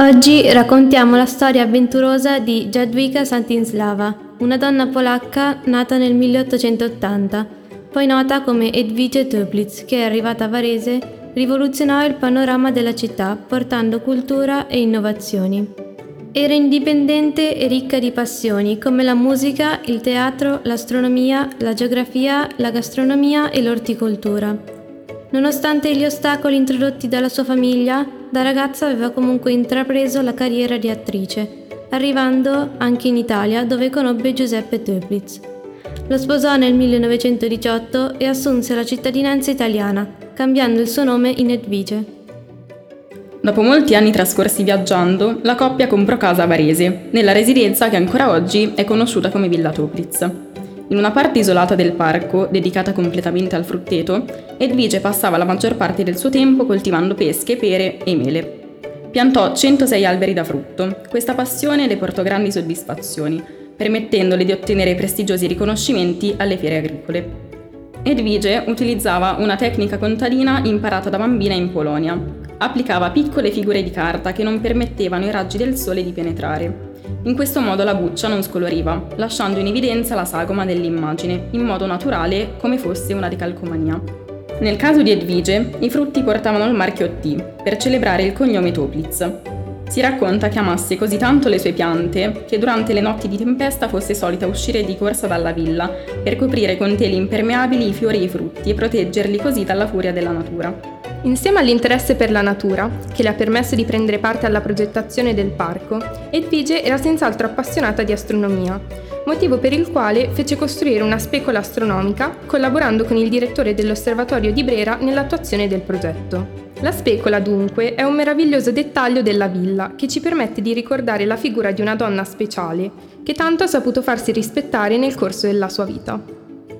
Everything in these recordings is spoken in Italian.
Oggi raccontiamo la storia avventurosa di Jadwiga Satinslava, una donna polacca nata nel 1880, poi nota come Edwige Toeplitz, che è arrivata a Varese, rivoluzionò il panorama della città portando cultura e innovazioni. Era indipendente e ricca di passioni come la musica, il teatro, l'astronomia, la geografia, la gastronomia e l'orticoltura. Nonostante gli ostacoli introdotti dalla sua famiglia, da ragazza aveva comunque intrapreso la carriera di attrice, arrivando anche in Italia dove conobbe Giuseppe Toeplitz. Lo sposò nel 1918 e assunse la cittadinanza italiana, cambiando il suo nome in Edwige. Dopo molti anni trascorsi viaggiando, la coppia comprò casa a Varese, nella residenza che ancora oggi è conosciuta come Villa Toeplitz. In una parte isolata del parco, dedicata completamente al frutteto, Edwige passava la maggior parte del suo tempo coltivando pesche, pere e mele. Piantò 106 alberi da frutto. Questa passione le portò grandi soddisfazioni, permettendole di ottenere prestigiosi riconoscimenti alle fiere agricole. Edwige utilizzava una tecnica contadina imparata da bambina in Polonia. Applicava piccole figure di carta che non permettevano ai raggi del sole di penetrare. In questo modo la buccia non scoloriva, lasciando in evidenza la sagoma dell'immagine, in modo naturale come fosse una ricalcomania. Nel caso di Edwige, i frutti portavano il marchio T, per celebrare il cognome Toeplitz. Si racconta che amasse così tanto le sue piante che durante le notti di tempesta fosse solita uscire di corsa dalla villa per coprire con teli impermeabili i fiori e i frutti e proteggerli così dalla furia della natura. Insieme all'interesse per la natura, che le ha permesso di prendere parte alla progettazione del parco, Edwige era senz'altro appassionata di astronomia, motivo per il quale fece costruire una specola astronomica, collaborando con il direttore dell'osservatorio di Brera nell'attuazione del progetto. La specola, dunque, è un meraviglioso dettaglio della villa che ci permette di ricordare la figura di una donna speciale, che tanto ha saputo farsi rispettare nel corso della sua vita.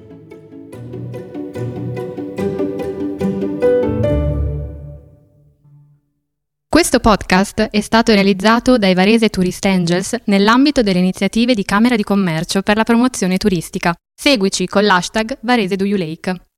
Questo podcast è stato realizzato dai Varese Tourist Angels nell'ambito delle iniziative di Camera di Commercio per la promozione turistica. Seguici con l'hashtag Varese Do You Lake.